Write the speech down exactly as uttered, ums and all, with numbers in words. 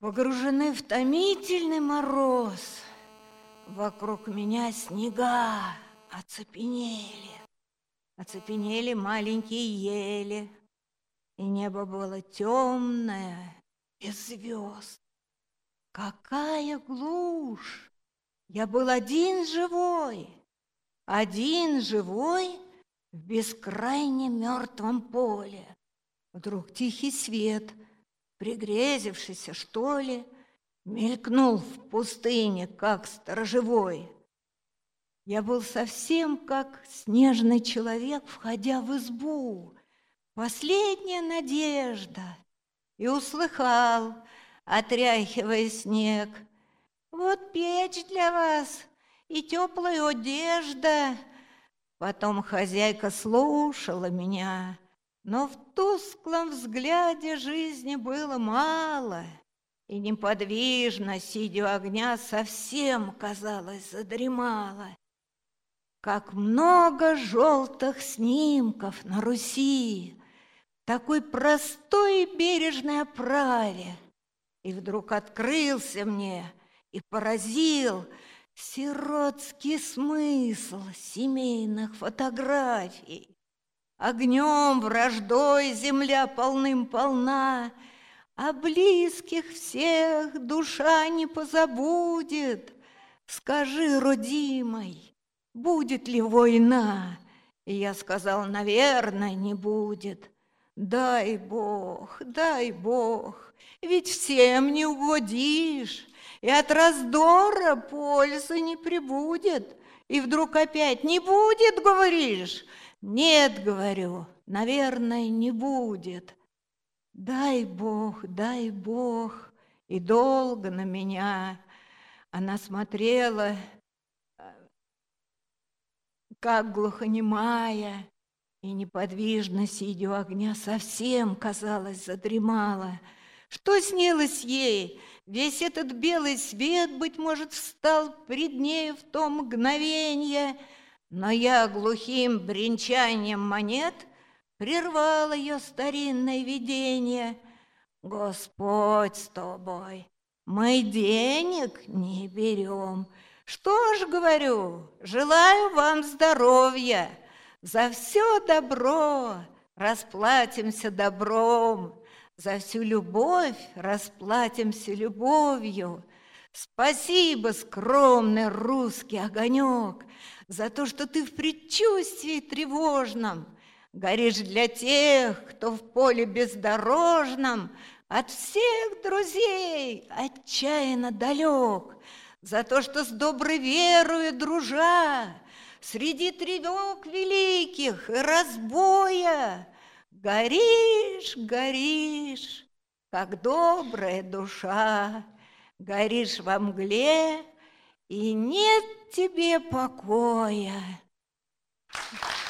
Погружены в томительный мороз, вокруг меня снега оцепенели, оцепенели маленькие ели, и небо было темное, без звезд. Какая глушь! Я был один живой, один живой в бескрайне мертвом поле. Вдруг тихий свет, пригрезившийся, что ли, мелькнул в пустыне, как сторожевой. Я был совсем как снежный человек, входя в избу, последняя надежда, и услыхал, отряхивая снег: «Вот печь для вас и теплая одежда». Потом хозяйка слушала меня, но в тусклом взгляде жизни было мало, и неподвижно, сидя у огня, совсем, казалось, задремала. Как много желтых снимков на Руси, в такой простой и бережной оправе. И вдруг открылся мне и поразил сиротский смысл семейных фотографий. Огнем, враждой земля полным-полна, а близких всех душа не позабудет. Скажи, родимой, будет ли война? И я сказал: наверное, не будет. Дай Бог, дай Бог, ведь всем не угодишь, и от раздора пользы не прибудет. И вдруг опять: не будет, говоришь? Нет, говорю, наверное, не будет. Дай Бог, дай Бог. И долго на меня она смотрела, как глухонемая, и неподвижно, сидя у огня, совсем, казалось, задремала. Что снилось ей? Весь этот белый свет, быть может, встал пред нею в то мгновенье, но я глухим бренчанием монет прервал ее старинное видение. Господь с тобой, мы денег не берем. Что ж, говорю, желаю вам здоровья, за все добро расплатимся добром, за всю любовь расплатимся любовью. Спасибо, скромный русский огонек, за то, что ты в предчувствии тревожном горишь для тех, кто в поле бездорожном от всех друзей отчаянно далек, за то, что с доброй верою дружа среди тревог великих и разбоя горишь, горишь, как добрая душа. Горишь во мгле, и нет тебе покоя.